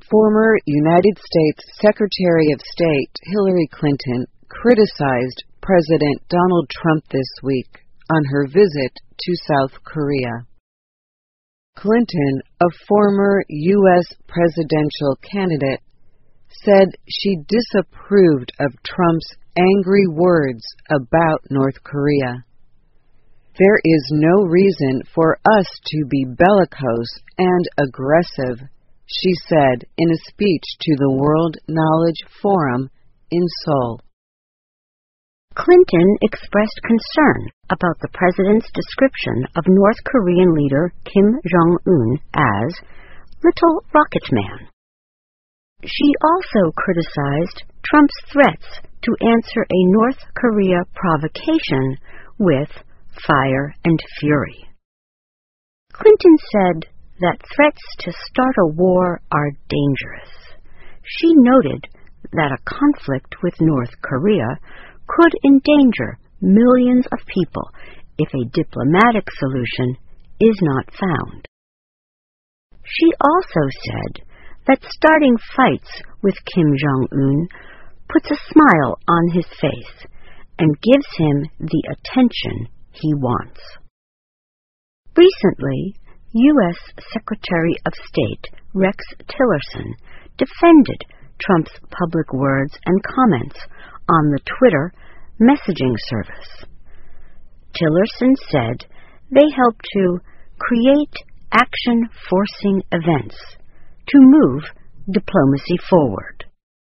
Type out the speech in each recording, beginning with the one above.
Former United States Secretary of State Hillary Clinton criticized President Donald Trump this week on her visit to South Korea. Clinton, a former U.S. presidential candidate, said she disapproved of Trump's angry words about North Korea. "There is no reason for us to be bellicose and aggressive," she said in a speech to the World Knowledge Forum in Seoul. Clinton expressed concern about the president's description of North Korean leader Kim Jong-un as Little Rocket Man. She also criticized Trump's threats to answer a North Korea provocation with fire and fury. Clinton said that threats to start a war are dangerous. She noted that a conflict with North Korea could endanger millions of people if a diplomatic solution is not found. She also said that starting fights with Kim Jong-un puts a smile on his face and gives him the attention he wants. Recently, U.S. Secretary of State Rex Tillerson defended Trump's public words and comments on the Twitter messaging service. Tillerson said they help to create action-forcing events to move diplomacy forward.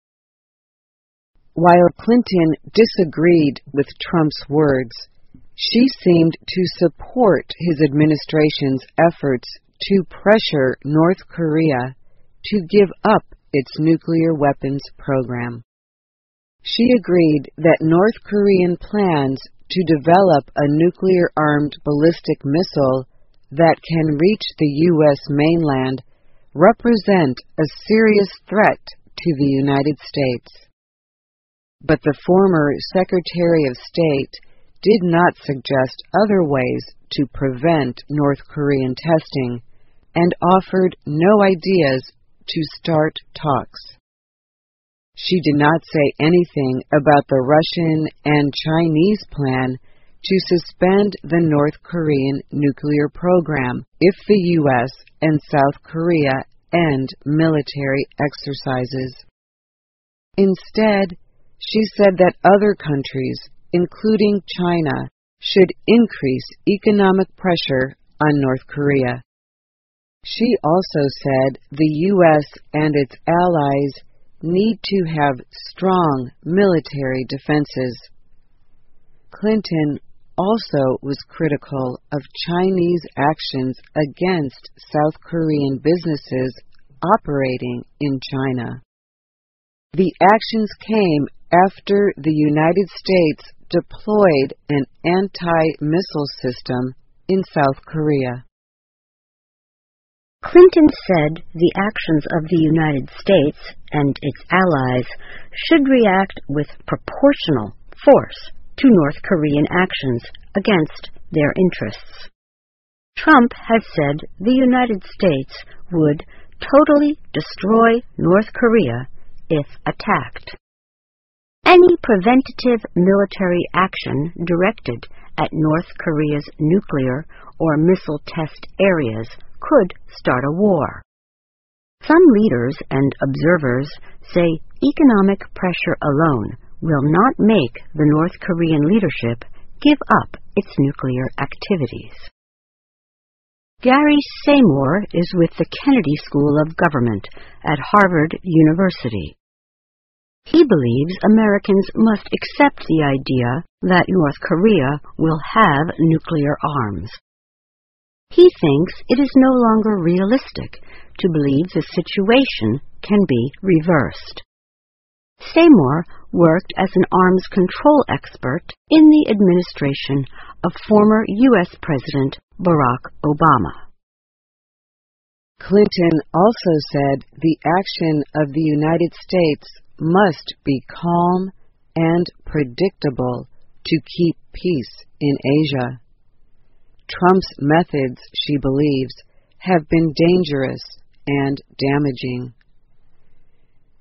While Clinton disagreed with Trump's words, she seemed to support his administration's efforts to pressure North Korea to give up its nuclear weapons program. She agreed that North Korean plans to develop a nuclear-armed ballistic missile that can reach the U.S. mainland represent a serious threat to the United States. But the former Secretary of State did not suggest other ways to prevent North Korean testing and offered no ideas to start talks. She did not say anything about the Russian and Chinese plan to suspend the North Korean nuclear program if the U.S. and South Korea end military exercises. Instead, she said that other countries, including China, should increase economic pressure on North Korea. She also said the U.S. and its allies need to have strong military defenses. Clinton also was critical of Chinese actions against South Korean businesses operating in China. The actions came after the United States deployed an anti-missile system in South Korea. Clinton said the actions of the United States and its allies should react with proportional force to North Korean actions against their interests. Trump has said the United States would totally destroy North Korea if attacked. Any preventative military action directed at North Korea's nuclear or missile test areas could start a war. Some leaders and observers say economic pressure alone will not make the North Korean leadership give up its nuclear activities. Gary Seymour is with the Kennedy School of Government at Harvard University. He believes Americans must accept the idea that North Korea will have nuclear arms. He thinks it is no longer realistic to believe the situation can be reversed. Seymour worked as an arms control expert in the administration of former U.S. President Barack Obama. Clinton also said the action of the United States must be calm and predictable to keep peace in Asia. Trump's methods, she believes, have been dangerous and damaging.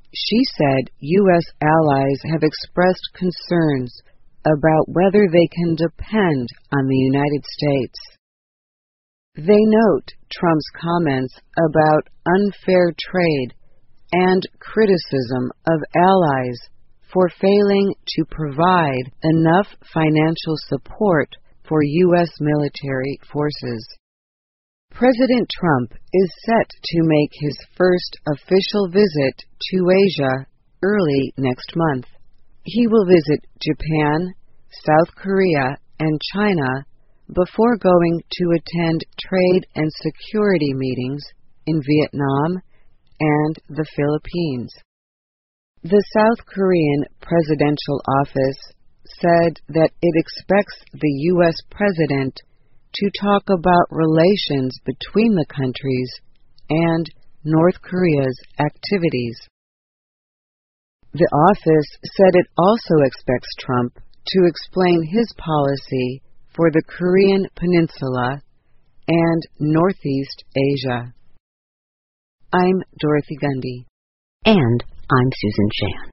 She said U.S. allies have expressed concerns about whether they can depend on the United States. They note Trump's comments about unfair trade and criticism of allies for failing to provide enough financial support for U.S. military forces. President Trump is set to make his first official visit to Asia early next month. He will visit Japan, South Korea, and China before going to attend trade and security meetings in Vietnam and the Philippines. The South Korean presidential office said that it expects the U.S. president to talk about relations between the countries and North Korea's activities. The office said it also expects Trump to explain his policy for the Korean Peninsula and Northeast Asia. I'm Dorothy Gundy. And I'm Susan Chan.